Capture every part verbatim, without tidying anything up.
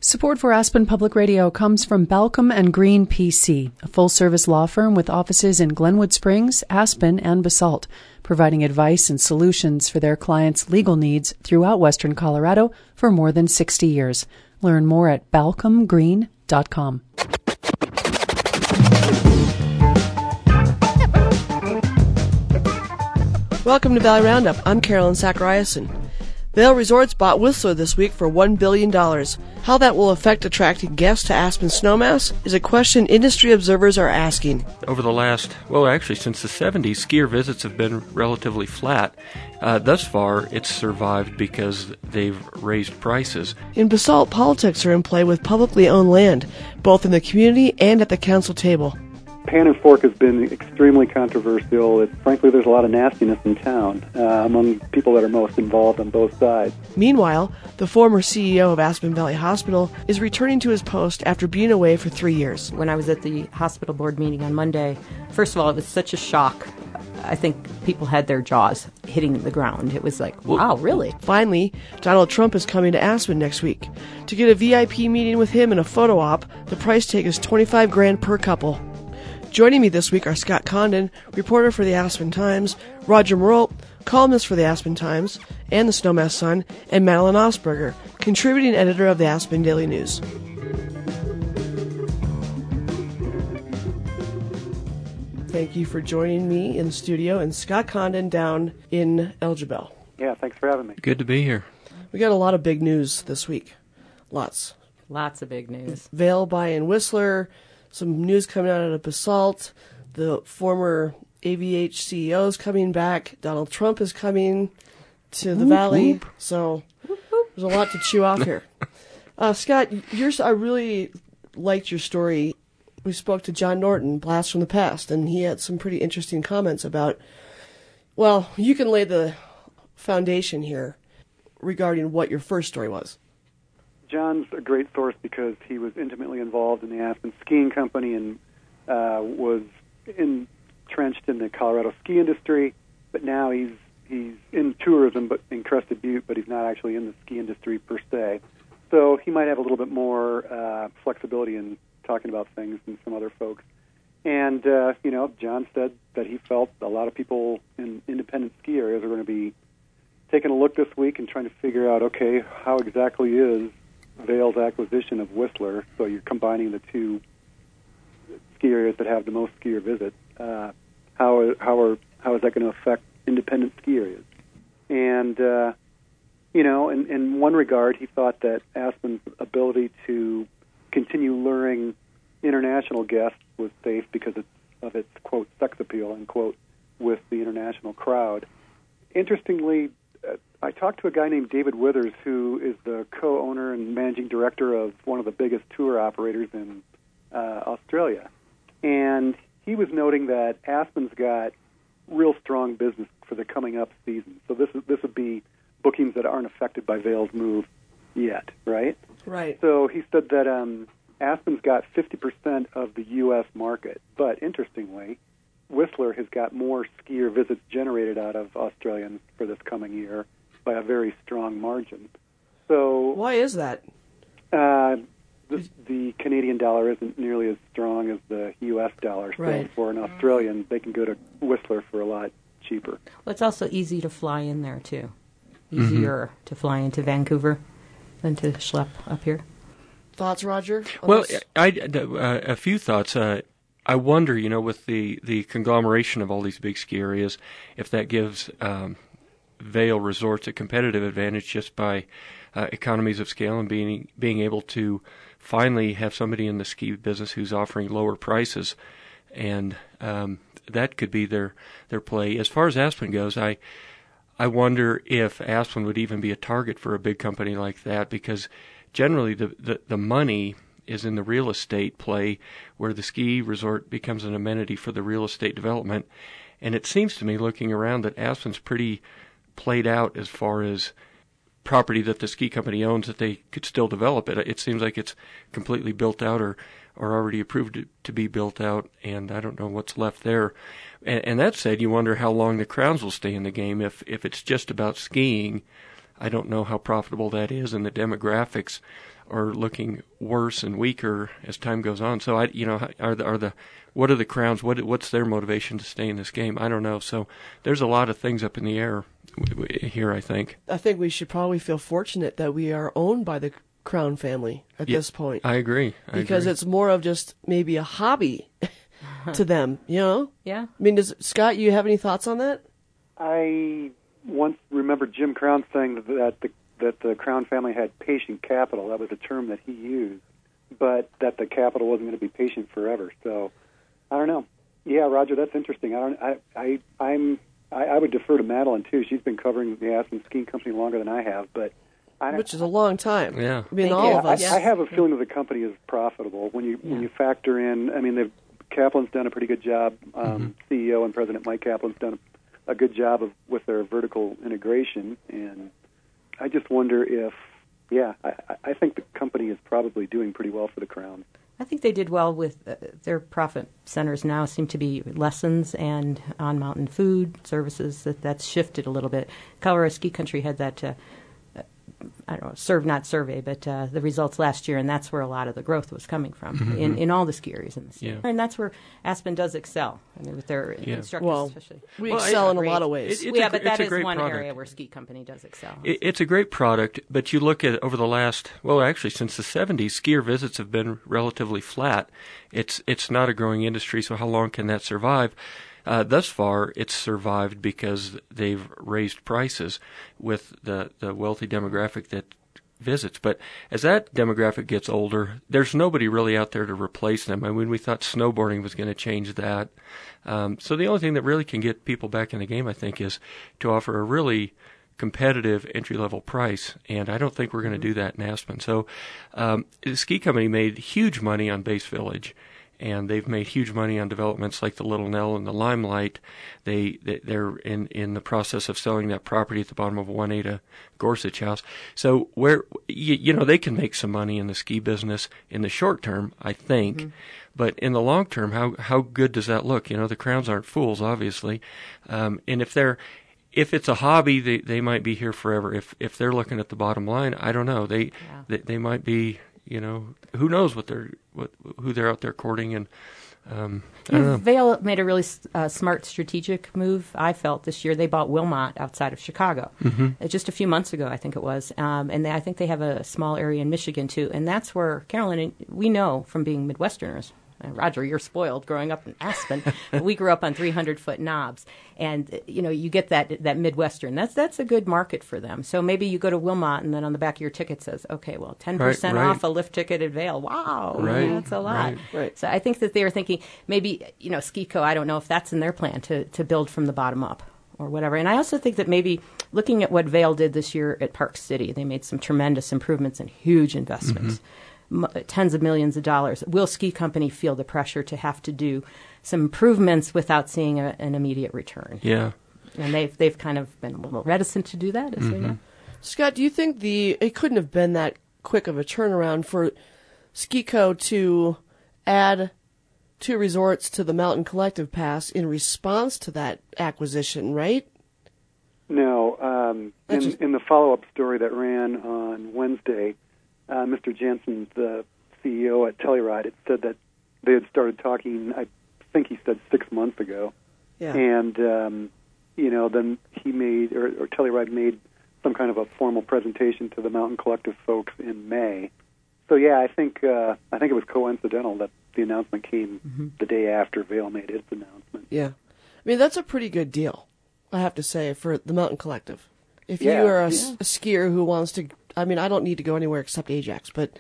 Support for Aspen Public Radio comes from Balcom and Green P C, a full-service law firm with offices in Glenwood Springs, Aspen, and Basalt, providing advice and solutions for their clients' legal needs throughout Western Colorado for more than sixty years. Learn more at balcom green dot com. Welcome to Valley Roundup. I'm Carolyn Zachariason. Vail Resorts bought Whistler this week for one billion dollars. How that will affect attracting guests to Aspen Snowmass is a question industry observers are asking. Over the last, well, actually since the seventies, skier visits have been relatively flat. Uh, thus far, it's survived because they've raised prices. In Basalt, politics are in play with publicly owned land, both in the community and at the council table. Pan and Fork has been extremely controversial. It, frankly, there's a lot of nastiness in town uh, among people that are most involved on both sides. Meanwhile, the former C E O of Aspen Valley Hospital is returning to his post after being away for three years. When I was at the hospital board meeting on Monday, first of all, it was such a shock. I think people had their jaws hitting the ground. It was like, wow, really? Finally, Donald Trump is coming to Aspen next week. To get a V I P meeting with him and a photo op, the price tag is twenty-five grand per couple. Joining me this week are Scott Condon, reporter for the Aspen Times, Roger Marolt, columnist for the Aspen Times and the Snowmass Sun, and Madeline Osberger, contributing editor of the Aspen Daily News. Thank you for joining me in the studio, and Scott Condon down in Elgibel. Yeah, thanks for having me. Good to be here. We got a lot of big news this week. Lots. Lots of big news. Vail buying Whistler. Some news coming out of Basalt. The former A V H C E O is coming back. Donald Trump is coming to the whoop, Valley. Whoop. So there's a lot to chew off here. Uh, Scott, yours, I really liked your story. We spoke to John Norton, Blast from the Past, and he had some pretty interesting comments about, well, you can lay the foundation here regarding what your first story was. John's a great source because he was intimately involved in the Aspen Skiing Company and uh, was entrenched in the Colorado ski industry, but now he's he's in tourism but in Crested Butte, but he's not actually in the ski industry per se. So he might have a little bit more uh, flexibility in talking about things than some other folks. And, uh, you know, John said that he felt a lot of people in independent ski areas are going to be taking a look this week and trying to figure out, okay, how exactly is Vail's acquisition of Whistler, so you're combining the two ski areas that have the most skier visits. Uh, how how are how is that going to affect independent ski areas? And uh, you know, in, in one regard, he thought that Aspen's ability to continue luring international guests was safe because of, of its quote sex appeal unquote with the international crowd. Interestingly, I talked to a guy named David Withers, who is the co-owner and managing director of one of the biggest tour operators in uh, Australia. And he was noting that Aspen's got real strong business for the coming up season. So this is, this would be bookings that aren't affected by Vail's move yet, right? Right. So he said that um, Aspen's got fifty percent of the U S market. But interestingly, Whistler has got more skier visits generated out of Australians for this coming year by a very strong margin. So why is that? Uh, the, the Canadian dollar isn't nearly as strong as the U S dollar. So right. for an Australian, they can go to Whistler for a lot cheaper. Well, it's also easy to fly in there, too. Easier mm-hmm. to fly into Vancouver than to schlep up here. Thoughts, Roger? Well, I, uh, a few thoughts. Uh, I wonder, you know, with the, the conglomeration of all these big ski areas, if that gives um, Vail Resorts a competitive advantage just by uh, economies of scale and being being able to finally have somebody in the ski business who's offering lower prices, and um, that could be their their play. As far as Aspen goes, I I wonder if Aspen would even be a target for a big company like that, because generally the the, the money is in the real estate play, where the ski resort becomes an amenity for the real estate development. And it seems to me, looking around, that Aspen's pretty played out as far as property that the ski company owns that they could still develop it. It seems like it's completely built out or, or already approved to be built out, and I don't know what's left there. And, and that said, you wonder how long the crowds will stay in the game. If, if it's just about skiing, I don't know how profitable that is, and the demographics are looking worse and weaker as time goes on. So I, you know, are the are the what are the Crowns? What what's their motivation to stay in this game? I don't know. So there's a lot of things up in the air here, I think. I think we should probably feel fortunate that we are owned by the Crown family at Yeah, this point. I agree. I because agree. it's more of just maybe a hobby to them, you know? Yeah. I mean, does Scott, you have any thoughts on that? I once remember Jim Crown saying that the that the Crown family had patient capital. That was a term that he used, but that the capital wasn't going to be patient forever. So I don't know. Yeah, Roger, that's interesting. I don't. I. I. I'm. I, I would defer to Madeline too. She's been covering the Aspen Skiing Company longer than I have, but I, Which is a long time. Yeah. I mean, Thank all you. of us. I, I have a feeling that the company is profitable when you Yeah. when you factor in. I mean, they've, Kaplan's done a pretty good job. Um, Mm-hmm. C E O and President Mike Kaplan's done a, a good job of with their vertical integration, and I just wonder if, yeah, I, I think the company is probably doing pretty well for the Crown. I think they did well with uh, their profit centers now seem to be lessons and on mountain food services. That that's shifted a little bit. Colorado Ski Country had that. Uh, I don't know, serve not survey, but uh, the results last year, and that's where a lot of the growth was coming from Mm-hmm. in, in all the ski areas in the state. Yeah. And that's where Aspen does excel. I mean, with their Yeah. instructors, Well, especially. we Well, excel I- in a lot of ways. It- it's yeah, a, but it's that a is great one product. area where Ski Company does excel. It, it's a great product, but you look at over the last, well, actually since the seventies, skier visits have been relatively flat. It's it's not a growing industry, so how long can that survive? Uh, thus far, it's survived because they've raised prices with the, the wealthy demographic that visits. But as that demographic gets older, there's nobody really out there to replace them. I mean, we thought snowboarding was going to change that. Um, so the only thing that really can get people back in the game, I think, is to offer a really competitive entry-level price, and I don't think we're going to do that in Aspen. So um, the ski company made huge money on Base Village, and they've made huge money on developments like the Little Nell and the Limelight. They, they they're in, in the process of selling that property at the bottom of Juanita Gorsuch House. So where you, you know they can make some money in the ski business in the short term, I think, mm-hmm. but in the long term, how how good does that look? You know, the Crowns aren't fools, obviously, um, and if they're If it's a hobby, they, they might be here forever. If if they're looking at the bottom line, I don't know. They Yeah. they, they might be, you know, who knows what they're what who they're out there courting, and um, I don't know. Vail made a really uh, smart strategic move, I felt, this year. They bought Wilmot outside of Chicago. Mm-hmm. Uh, just a few months ago, I think it was. Um, and they, I think they have a small area in Michigan, too. And that's where, Carolyn, we know from being Midwesterners, uh, Roger, you're spoiled growing up in Aspen, but we grew up on three hundred foot knobs. And, uh, you know, you get that that Midwestern. That's that's a good market for them. So maybe you go to Wilmot, and then on the back of your ticket says, okay, well, ten percent Right, right. off a lift ticket at Vail. Wow. Right, That's a lot. right. Right. So I think that they were thinking maybe, you know, Skico, I don't know if that's in their plan to, to build from the bottom up or whatever. And I also think that maybe looking at what Vail did this year at Park City, they made some tremendous improvements and huge investments, mm-hmm. m- tens of millions of dollars. Will Ski Company feel the pressure to have to do some improvements without seeing a, an immediate return? Yeah. And they've, they've kind of been a little reticent to do that, as we know. Scott, do you think the it couldn't have been that quick of a turnaround for Skico to add two resorts to the Mountain Collective Pass in response to that acquisition, right? No. Um, in, just- in the follow-up story that ran on Wednesday, uh, Mister Jensen, the C E O at Telluride, it said that they had started talking, I think he said six months ago. Yeah. And, um, you know, then he made, or, or Telluride made some kind of a formal presentation to the Mountain Collective folks in May. So, yeah, I think uh, I think it was coincidental that the announcement came mm-hmm. the day after Vail made its announcement. Yeah. I mean, that's a pretty good deal, I have to say, for the Mountain Collective. If Yeah. you are a, Yeah. a skier who wants to, I mean, I don't need to go anywhere except Ajax, but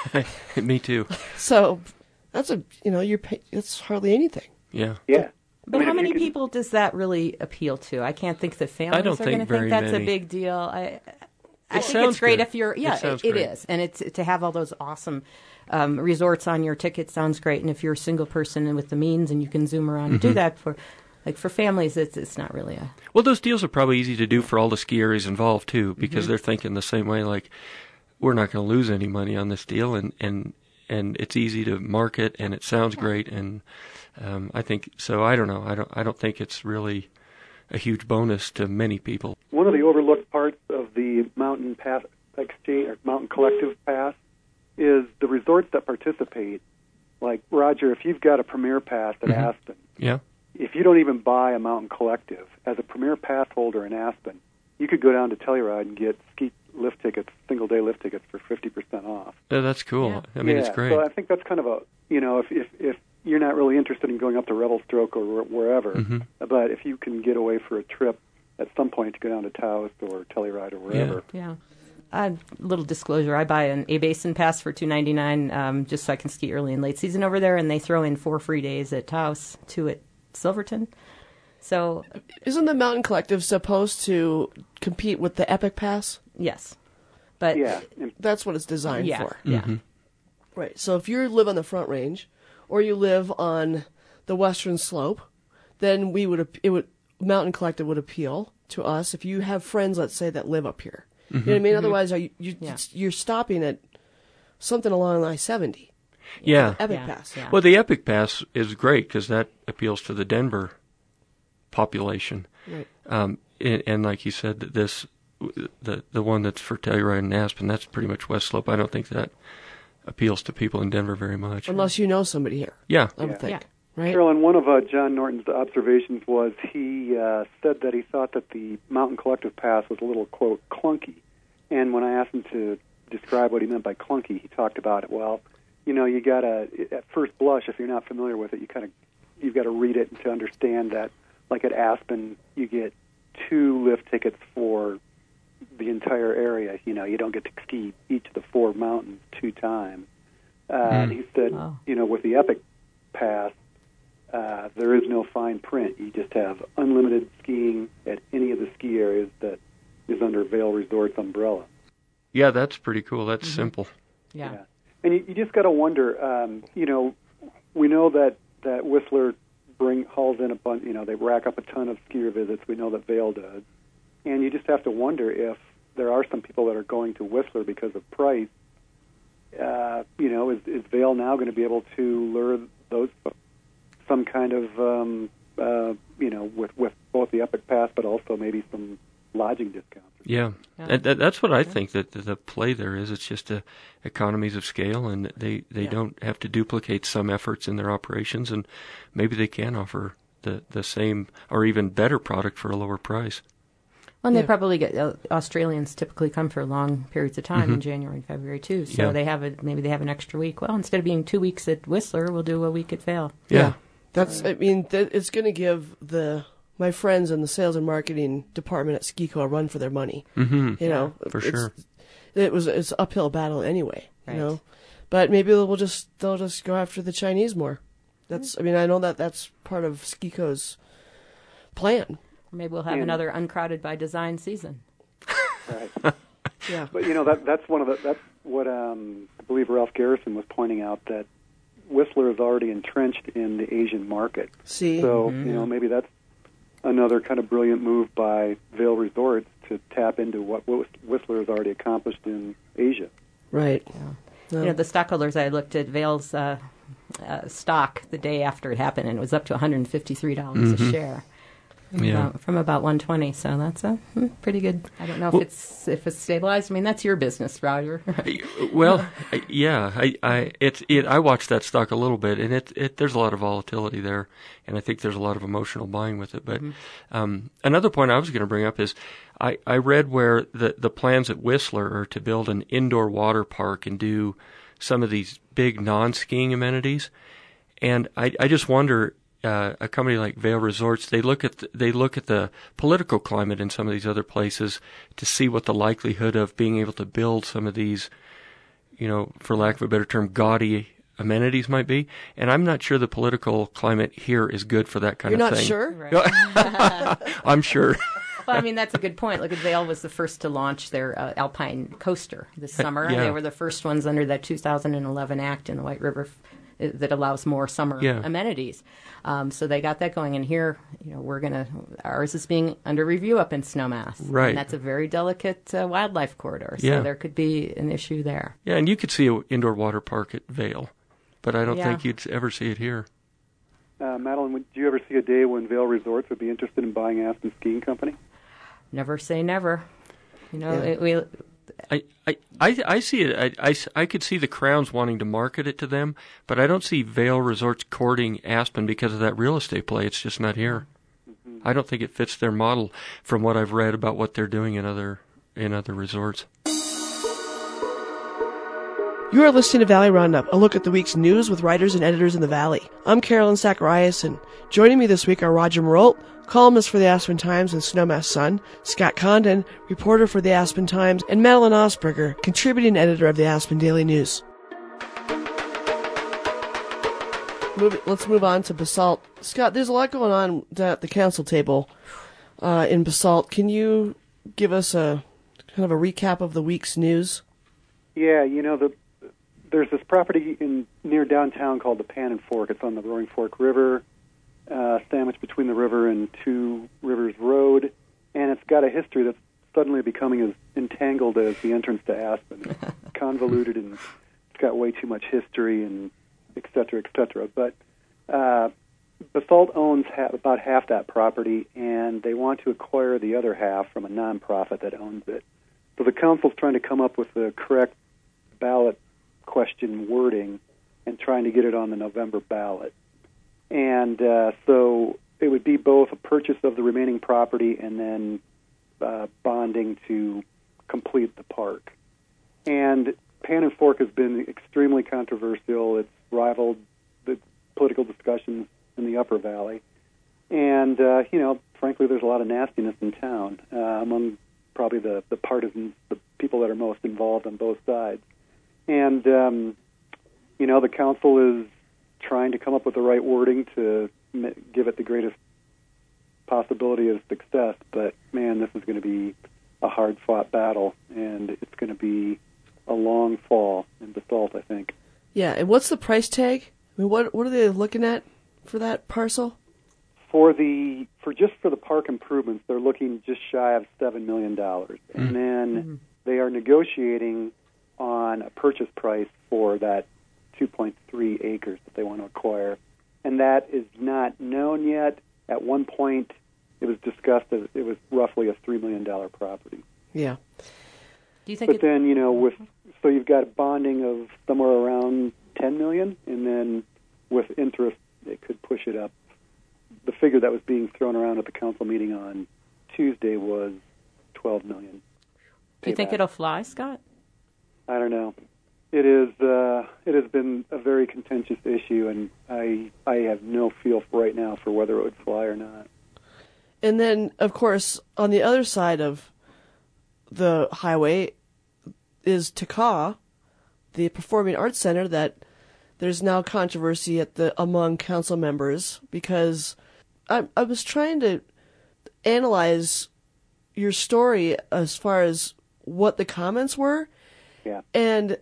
Me too. so that's a, you know, you're pay, it's hardly anything. Yeah. Yeah. But I mean, how if you many can- people does that really appeal to? I can't think that families I don't are think going to very think that's many. a big deal. I, I It think sounds it's great good. if you're, It yeah, sounds it, it great. is. And it's to have all those awesome um, resorts on your ticket sounds great. And if you're a single person and with the means and you can zoom around and do that for, like for families, it's it's not really a. Well, those deals are probably easy to do for all the ski areas involved, too, because they're thinking the same way, like, we're not going to lose any money on this deal, and, and, and it's easy to market, and it sounds great, and um, I think, so I don't know, I don't I don't think it's really a huge bonus to many people. One of the overlooked parts of the Mountain Pass Exchange, or Mountain Collective Pass, is the resorts that participate, like, Roger, if you've got a Premier Pass at Mm-hmm. Aspen, Yeah. if you don't even buy a Mountain Collective, as a Premier Pass holder in Aspen, you could go down to Telluride and get ski lift tickets, single-day lift tickets for fifty percent off. Yeah, that's cool. Yeah. I mean, yeah, it's great. So I think that's kind of a, you know, if, if, if you're not really interested in going up to Revelstoke or wherever, Mm-hmm. but if you can get away for a trip at some point to go down to Taos or Telluride or wherever. Yeah. A little disclosure: I buy an A Basin pass for two ninety nine, um, just so I can ski early and late season over there, and they throw in four free days at Taos, two at Silverton. So, Isn't the Mountain Collective supposed to compete with the Epic Pass? yes, but Yeah, and That's what it's designed yeah, for. yeah, Mm-hmm. Right. So if you live on the Front Range, or you live on the Western Slope, then we would it would Mountain Collective would appeal to us if you have friends, let's say, that live up here. You know what I mean? Otherwise, are you, you Yeah. you're stopping at something along I seventy. Yeah. Epic Yeah, Pass. yeah. Well, the Epic Pass is great because that appeals to the Denver population. Right. Um, and, and like you said, that this the the one that's for Telluride and Aspen, that's pretty much West Slope. I don't think that appeals to people in Denver very much. Unless you know somebody here, Yeah. I would Yeah. think. Yeah. Right? Carolyn, one of uh, John Norton's observations was he uh, said that he thought that the Mountain Collective Pass was a little, quote, clunky. And when I asked him to describe what he meant by clunky, he talked about it. Well, you know, you got to, at first blush, if you're not familiar with it, you kind of, you've got to read it to understand that, like at Aspen, you get two lift tickets for the entire area. You know, you don't get to ski each of the four mountains two times. Uh, And he said, Wow. you know, with the Epic Pass, uh, there is no fine print. You just have unlimited skiing at any of the ski areas that is under Vail Resorts umbrella. Yeah, that's pretty cool. That's simple. yeah, Yeah. And you, you just got to wonder, um, you know, we know that, that Whistler bring hauls in a bunch, you know, they rack up a ton of skier visits. We know that Vail does. And you just have to wonder if there are some people that are going to Whistler because of price. Uh, you know, is, is Vail now going to be able to lure those folks? Some kind of, um, uh, you know, with, with both the Epic Pass, but also maybe some lodging discounts. Yeah, Yeah. And that, that's what I think that the, the play there is. It's just a economies of scale, and they, they Yeah. don't have to duplicate some efforts in their operations, and maybe they can offer the, the same or even better product for a lower price. Well, and they Yeah. probably get uh, Australians typically come for long periods of time in January and February too. So Yeah. they have a maybe they have an extra week. Well, instead of being two weeks at Whistler, we'll do a week at Vail. Yeah. That's, I mean, th- it's going to give the my friends in the sales and marketing department at Skico a run for their money. Mm-hmm. You know, For it's- sure. It was it's an uphill battle anyway. Right. You know, but maybe they'll just they'll just go after the Chinese more. That's I mean I know that that's part of Skico's plan. Or maybe we'll have And- another uncrowded by design season. Right. Yeah. But you know that that's one of the that's what um, I believe Ralph Garrison was pointing out, that Whistler is already entrenched in the Asian market. See. So you know maybe that's another kind of brilliant move by Vail Resorts to tap into what Whistler has already accomplished in Asia. Right. No. You know, the stockholders, I looked at Vail's uh, uh, stock the day after it happened, and it was up to one hundred fifty-three dollars a share. Yeah. Uh, from about one hundred twenty, so that's a hmm, pretty good. I don't know if Well- it's if it's stabilized. I mean, that's your business, Roger. Well, I- yeah, I, I, it's, it, I watched that stock a little bit, and it, it, there's a lot of volatility there, and I think there's a lot of emotional buying with it. But um, another point I was going to bring up is, I, I read where the the plans at Whistler are to build an indoor water park and do some of these big non-skiing amenities, and I, I just wonder. Uh, a company like Vail Resorts, they look at the, they look at the political climate in some of these other places to see what the likelihood of being able to build some of these, you know, for lack of a better term, gaudy amenities might be. And I'm not sure the political climate here is good for that kind You're of not thing. sure? Right. I'm sure. Well, I mean, that's a good point. Look at Vail was the first to launch their uh, Alpine coaster this summer. Yeah. They were the first ones under that two thousand eleven act in the White River f- that allows more summer Yeah. amenities. Um, so they got that going. And here, you know, we're going to, ours is being under review up in Snowmass. Right. And that's a very delicate uh, wildlife corridor. So Yeah. there could be an issue there. Yeah, and you could see an indoor water park at Vail, but I don't Yeah. think you'd ever see it here. Uh, Madeline, would you ever see a day when Vail Resorts would be interested in buying Aspen Skiing Company? Never say never. You know, Yeah. it, we I, I, I, I see it. I, I, I could see the Crowns wanting to market it to them, but I don't see Vail Resorts courting Aspen because of that real estate play. It's just not here. Mm-hmm. I don't think it fits their model from what I've read about what they're doing in other in other resorts. You are listening to Valley Roundup, a look at the week's news with writers and editors in the Valley. I'm Carolyn Zacharias, and joining me this week are Roger Marolt, columnist for the Aspen Times and Snowmass Sun, Scott Condon, reporter for the Aspen Times, and Madeline Osberger, contributing editor of the Aspen Daily News. Move, let's move on to Basalt. Scott, there's a lot going on at the council table uh, in Basalt. Can you give us a kind of a recap of the week's news? Yeah, you know, the there's this property in near downtown called the Pan and Fork. It's on the Roaring Fork River, uh, sandwiched between the river and Two Rivers Road, and it's got a history that's suddenly becoming as entangled as the entrance to Aspen. It's convoluted, and it's got way too much history, and et cetera, et cetera. But uh, Basalt owns ha- about half that property, and they want to acquire the other half from a nonprofit that owns it. So the council's trying to come up with the correct ballot question wording and trying to get it on the November ballot. And uh, so it would be both a purchase of the remaining property and then uh, bonding to complete the park. And Pan and Fork has been extremely controversial. It's rivaled the political discussions in the Upper Valley. And, uh, you know, frankly, there's a lot of nastiness in town uh, among probably the, the partisans, the people that are most involved on both sides. And, um, you know, the council is trying to come up with the right wording to give it the greatest possibility of success. But, man, this is going to be a hard-fought battle, and it's going to be a long fall in Basalt, I think. Yeah, and what's the price tag? I mean, what what are they looking at for that parcel? For the for just for the park improvements, they're looking just shy of seven million dollars, mm-hmm. and then mm-hmm. they are negotiating on a purchase price for that two point three acres that they want to acquire. And that is not known yet. At one point, it was discussed that it was roughly a three million dollars property. Yeah. Do you think but it... then, you know, with so you've got bonding of somewhere around ten million dollars, and then with interest, it could push it up. The figure that was being thrown around at the council meeting on Tuesday was twelve million dollars. Do you think Payback. It'll fly, Scott? I don't know. It is. Uh, it has been a very contentious issue, and I I have no feel for right now for whether it would fly or not. And then, of course, on the other side of the highway is Takaw, the Performing Arts Center, that there's now controversy at the among council members because I I was trying to analyze your story as far as what the comments were. Yeah. And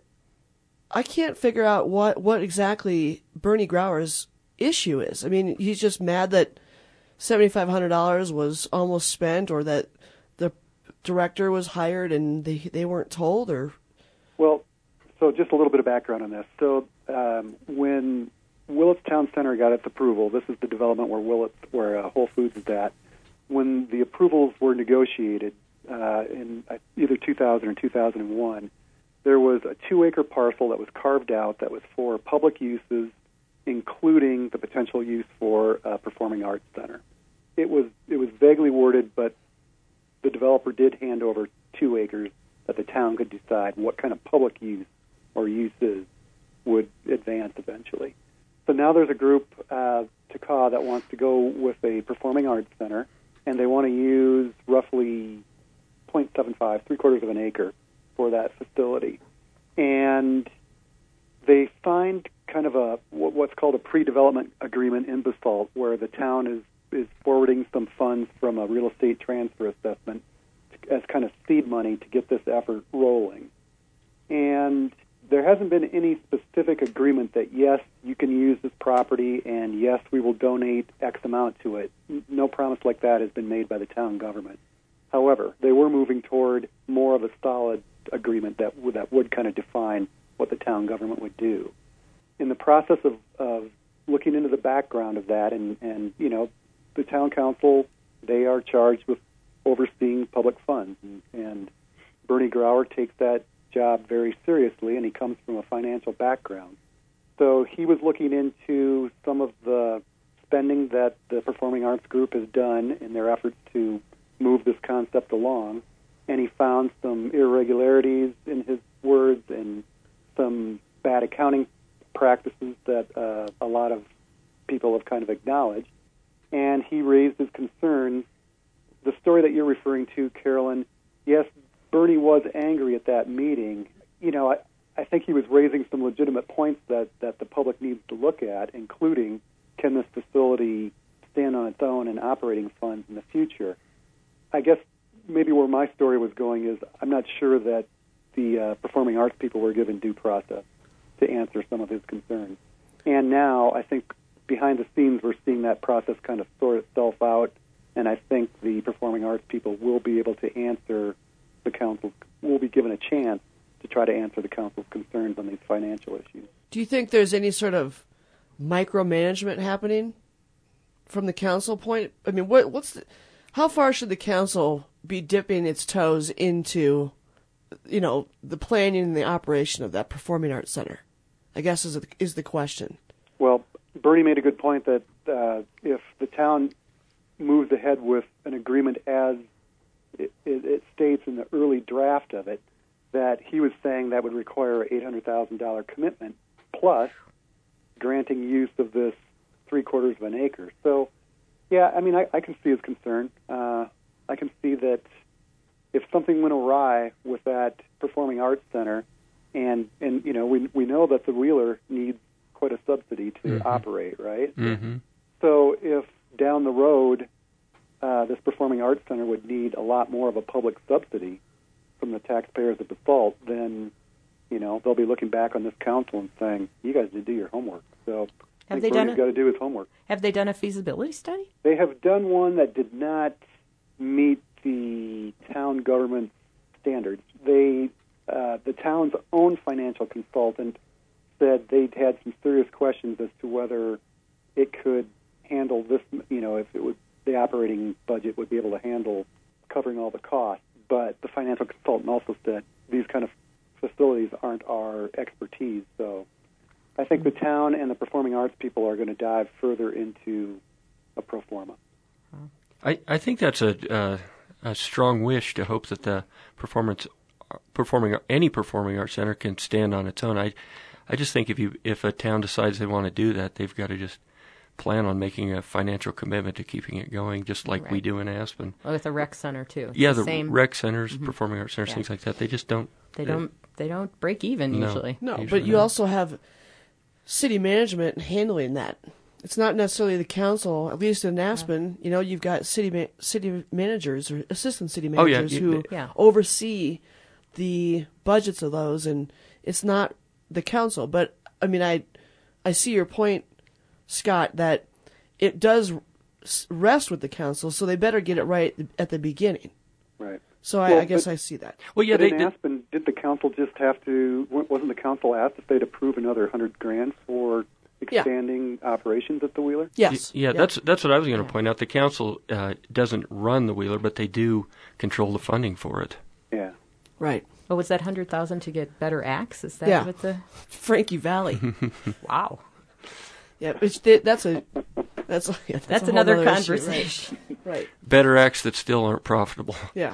I can't figure out what, what exactly Bernie Grauer's issue is. I mean, he's just mad that seven thousand five hundred dollars was almost spent, or that the director was hired and they they weren't told, or... Well, so just a little bit of background on this. So um, when Willits Town Center got its approval, this is the development where Willits, where uh, Whole Foods is at, when the approvals were negotiated uh, in either two thousand or two thousand one, there was a two-acre parcel that was carved out that was for public uses, including the potential use for a performing arts center. It was it was vaguely worded, but the developer did hand over two acres that the town could decide what kind of public use or uses would advance eventually. So now there's a group, uh, Takaw, that wants to go with a performing arts center, and they want to use roughly zero point seven five, three-quarters of an acre, for that facility. And they signed kind of a what's called a pre-development agreement in Basalt, where the town is, is forwarding some funds from a real estate transfer assessment as kind of seed money to get this effort rolling. And there hasn't been any specific agreement that, yes, you can use this property, and yes, we will donate X amount to it. No promise like that has been made by the town government. However, they were moving toward more of a solid agreement that would, that would kind of define what the town government would do. In the process of, of looking into the background of that, and, and, you know, the town council, they are charged with overseeing public funds, and, and Bernie Grauer takes that job very seriously, and he comes from a financial background. So he was looking into some of the spending that the Performing Arts Group has done in their efforts to move this concept along, and he found some irregularities in his words and some bad accounting practices that uh, a lot of people have kind of acknowledged, and he raised his concerns. The story that you're referring to, Carolyn, yes, Bernie was angry at that meeting. You know, I, I think he was raising some legitimate points that, that the public needs to look at, including can this facility stand on its own and operating funds in the future. I guess maybe where my story was going is I'm not sure that the uh, performing arts people were given due process to answer some of his concerns. And now I think behind the scenes we're seeing that process kind of sort itself out, and I think the performing arts people will be able to answer the council, will be given a chance to try to answer the council's concerns on these financial issues. Do you think there's any sort of micromanagement happening from the council point? I mean, what, what's the, how far should the council be dipping its toes into, you know, the planning and the operation of that Performing Arts Center? I guess is, a, is the question. Well, Bernie made a good point that uh, if the town moves ahead with an agreement as it, it, it states in the early draft of it, that he was saying that would require an eight hundred thousand dollars commitment plus granting use of this three-quarters of an acre. So, yeah, I mean, I, I can see his concern. Uh, I can see that if something went awry with that Performing Arts Center, and, and you know, we we know that the Wheeler needs quite a subsidy to mm-hmm. operate, right? Mm-hmm. So if down the road uh, this Performing Arts Center would need a lot more of a public subsidy from the taxpayers at default, then, you know, they'll be looking back on this council and saying, you guys did do your homework. So I have think they done Bernie's a, got to do his homework. Have they done a feasibility study? They have done one that did not meet the town government standards. They, uh, the town's own financial consultant said they'd had some serious questions as to whether it could handle this, you know, if it would, the operating budget would be able to handle covering all the costs. But the financial consultant also said these kind of facilities aren't our expertise. So I think the town and the performing arts people are going to dive further into a pro forma. I, I think that's a, uh, a strong wish to hope that the performance, performing any performing arts center can stand on its own. I, I just think if you if a town decides they want to do that, they've got to just plan on making a financial commitment to keeping it going, just like right. we do in Aspen. Well, with the rec center too. It's yeah, the, the same. rec centers, mm-hmm. performing arts centers, yeah. things like that. They just don't. They don't. They don't break even no, usually. No, usually but you not. also have city management handling that. It's not necessarily the council. At least in Aspen, yeah. you know, you've got city ma- city managers or assistant city managers oh, yeah. who yeah. oversee the budgets of those, and it's not the council. But I mean, I I see your point, Scott, that it does rest with the council, so they better get it right at the beginning. Right. So I, well, I guess but, I see that. Well, yeah, but they in did. Aspen, did the council just have to? Wasn't the council asked if they'd approve another hundred grand for expanding yeah. operations at the Wheeler? Yes. Yeah, yeah. that's that's what I was going to Yeah. point out. The council uh, doesn't run the Wheeler, but they do control the funding for it. Yeah. Right. Well, was that hundred thousand to get better acts? Is that Yeah. what the? Frankie Valley. Wow. Yeah, which they, that's a that's a, yeah, that's, That's a whole another other issue, conversation. right. right. Better acts that still aren't profitable. Yeah.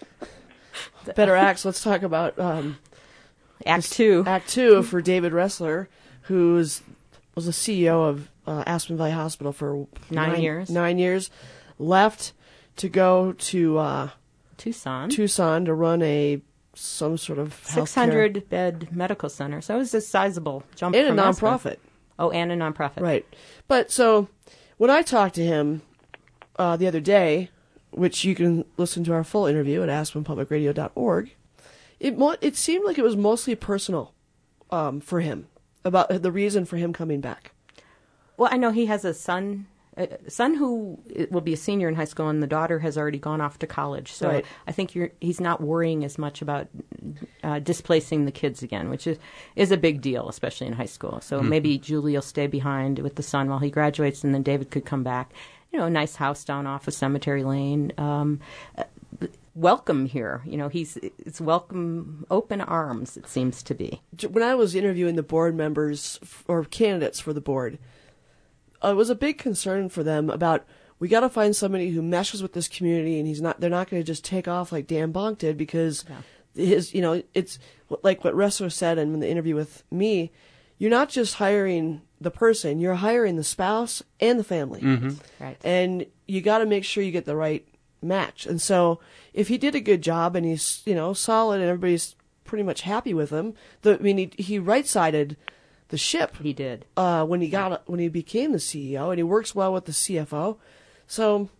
Better acts. Let's talk about um, Act two. Act two for David Ressler, who was was the C E O of uh, Aspen Valley Hospital for Nine nine years. Nine years, left to go to uh, Tucson. Tucson to run a some sort of Six healthcare- hundred bed medical center. So it was a sizable jump. and a from Aspen. nonprofit. Oh, and a nonprofit. Right. But so when I talked to him uh, the other day, which you can listen to our full interview at aspen public radio dot org, it mo- it seemed like it was mostly personal um, for him, about the reason for him coming back. Well, I know he has a son, a son who will be a senior in high school, and the daughter has already gone off to college. So Right. I think you're, he's not worrying as much about uh, displacing the kids again, which is, is a big deal, especially in high school. So Mm-hmm. maybe Julie will stay behind with the son while he graduates, and then David could come back. You know, a nice house down off of Cemetery Lane. Um, welcome here. You know, he's it's welcome, open arms, it seems to be. When I was interviewing the board members or candidates for the board, uh, it was a big concern for them about, we got to find somebody who meshes with this community, and he's not. They're not going to just take off like Dan Bonk did, because yeah. his, you know, it's like what Resso said in the interview with me. You're not just hiring the person; you're hiring the spouse and the family, mm-hmm. right? And you got to make sure you get the right match. And so, if he did a good job and he's, you know, solid, and everybody's pretty much happy with him, the, I mean, he, he right-sided the ship. He did uh, when he got when he became the C E O, and he works well with the C F O. So,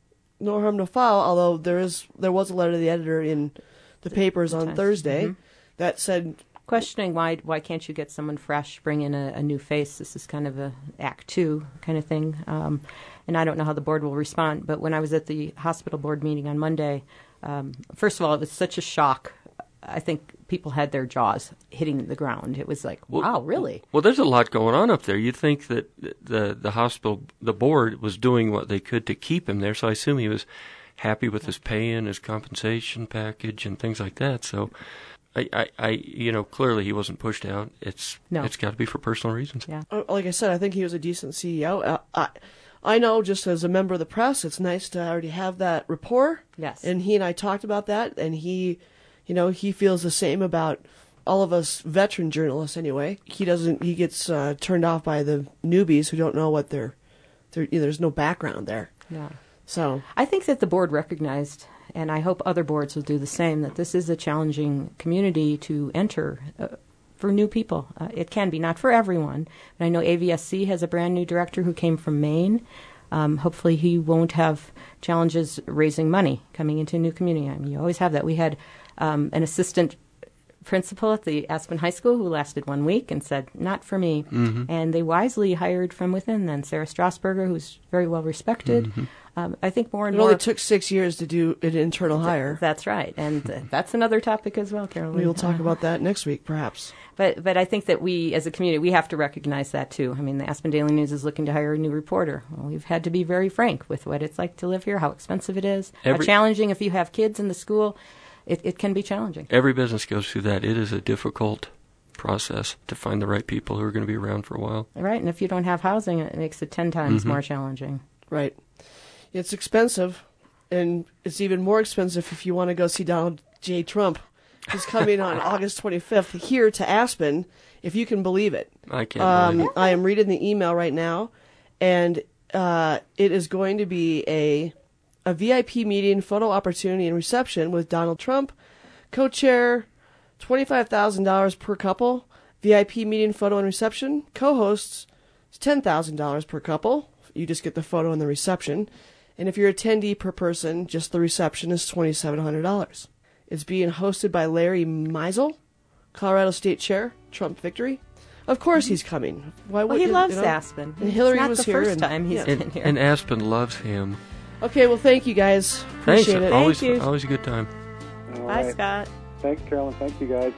no harm, no foul. Although there is there was a letter to the editor in the papers on Thursday mm-hmm. that said, questioning why why can't you get someone fresh, bring in a, a new face. This is kind of a act two kind of thing. Um, and I don't know how the board will respond. But when I was at the hospital board meeting on Monday, um, first of all, it was such a shock. I think people had their jaws hitting the ground. It was like, wow, well, really? Well, there's a lot going on up there. You'd think that the the hospital, the board was doing what they could to keep him there, so I assume he was happy with his pay and his compensation package and things like that. So, I, I, I you know, clearly he wasn't pushed out. It's no. It's got to be for personal reasons. Yeah. Like I said, I think he was a decent C E O. Uh, I, I know, just as a member of the press, it's nice to already have that rapport. Yes. And he and I talked about that, and he... You know, he feels the same about all of us veteran journalists anyway. He doesn't, he gets uh, turned off by the newbies who don't know what they're, they're you know, there's no background there. Yeah. So I think that the board recognized, and I hope other boards will do the same, that this is a challenging community to enter uh, for new people. Uh, it can be, not for everyone. But I know A V S C has a brand new director who came from Maine. Um, hopefully he won't have challenges raising money coming into a new community. I mean, you always have that. We had um, an assistant principal at the Aspen High School who lasted one week and said, not for me. Mm-hmm. And they wisely hired from within then. Sarah Strasburger, who's very well respected. Mm-hmm. Um, I think more and it more... It only took six years to do an internal hire. That's right. And uh, that's another topic as well, Carolyn. We will talk about that next week, perhaps. But but I think that we, as a community, we have to recognize that, too. I mean, the Aspen Daily News is looking to hire a new reporter. Well, we've had to be very frank with what it's like to live here, how expensive it is, Every, how challenging. If you have kids in the school, it, it can be challenging. Every business goes through that. It is a difficult process to find the right people who are going to be around for a while. Right, and if you don't have housing, it makes it ten times mm-hmm. more challenging. Right. It's expensive, and it's even more expensive if you want to go see Donald J. Trump. He's coming on August twenty-fifth here to Aspen, if you can believe it. I can't um, believe it. I am reading the email right now, and uh, it is going to be a a V I P meeting, photo opportunity, and reception with Donald Trump, co-chair, twenty-five thousand dollars per couple. V I P meeting, photo, and reception. Co-hosts, ten thousand dollars per couple. You just get the photo and the reception. And if you're attendee per person, just the reception is twenty-seven hundred dollars. It's being hosted by Larry Meisel, Colorado State Chair, Trump victory. Of course he's coming. Why well, would he you, loves you know? Aspen. And Hillary it's not was the here. first and, time he's yeah. been And, here. and Aspen loves him. Okay, well, thank you guys. Thanks. Appreciate it. Always, Thank you. always a good time. All Bye, right. Scott. Thanks, Carolyn. Thank you, guys.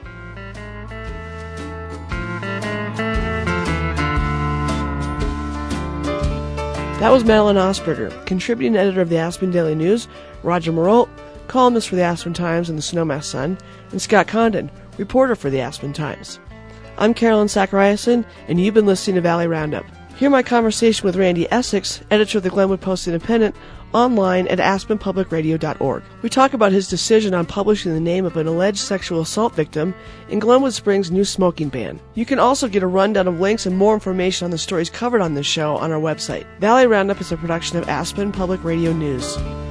That was Madeline Osberger, contributing editor of the Aspen Daily News, Roger Marolt, columnist for the Aspen Times and the Snowmass Sun, and Scott Condon, reporter for the Aspen Times. I'm Carolyn Zachariason, and you've been listening to Valley Roundup. Hear my conversation with Randy Essex, editor of the Glenwood Post-Independent, online at aspen public radio dot org. We talk about his decision on publishing the name of an alleged sexual assault victim in Glenwood Springs' new smoking ban. You can also get a rundown of links and more information on the stories covered on this show on our website. Valley Roundup is a production of Aspen Public Radio News.